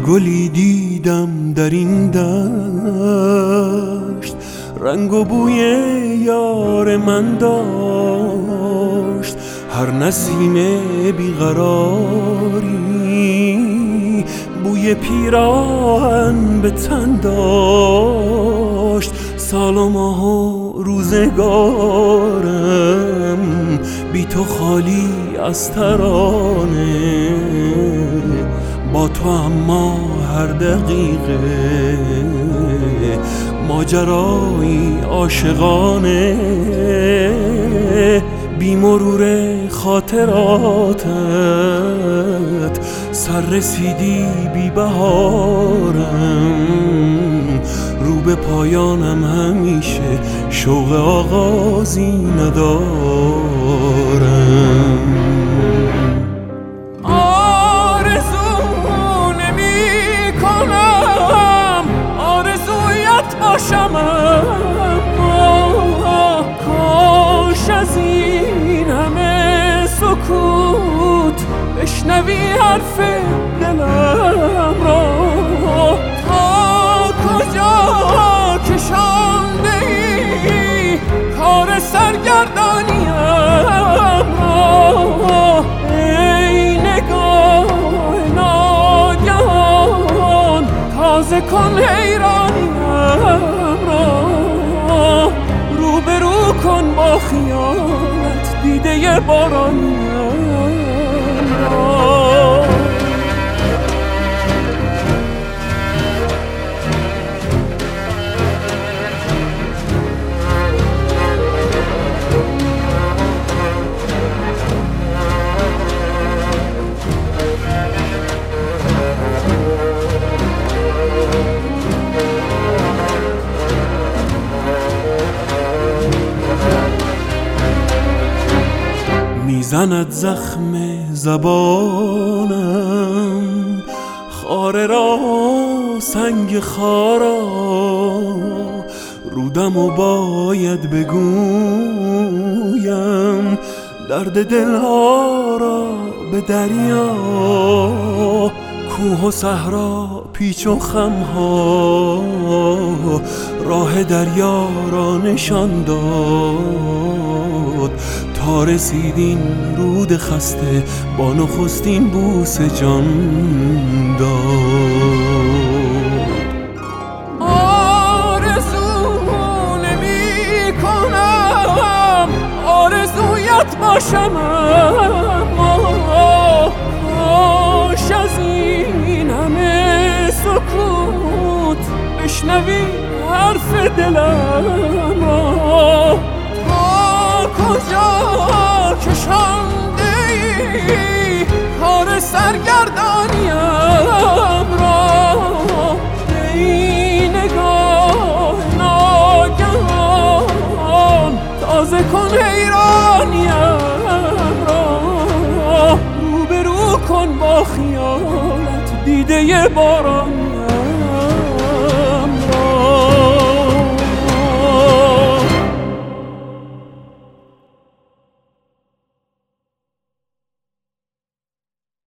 گلی دیدم در این دشت، رنگ و بوی یار من داشت. هر نسیم بیقراری بوی پیراهن به تن داشت. سال و ماه و روزگارم بی تو خالی از ترانه، با تو اما هر دقیقه ماجرایی عاشقانه. بی مرور خاطراتت سر رسیدی بی بهارم، رو به پایانم همیشه شوق آغازی ندارم. باشم کاش از این همه سکوت بشنوی حرف دلم را. تا کجا کشانده ای کار سرگردانیم را. ای نگاه ناگهان تازه کن حیرانیم را. روبرو کن با خیالت دیده بارانیم را. میزند زخم زبانم خاره را سنگ خارا، رودم و باید بگویم درد دلها را به دریا. کوه و صحرا پیچ و خمها راه دریا را نشان داد، تا رسیدین رود خسته با نخستین بوس جان داد. آرزو نمی کنم آرزویت باشم، کاش از این همه سکوت بشنوی حرف دلم را. کجا کشانده ای کار سرگردانیم را. ای نگاه ناگهان تازه کن حیرانیم را. روبرو کن با خیالت دیده باران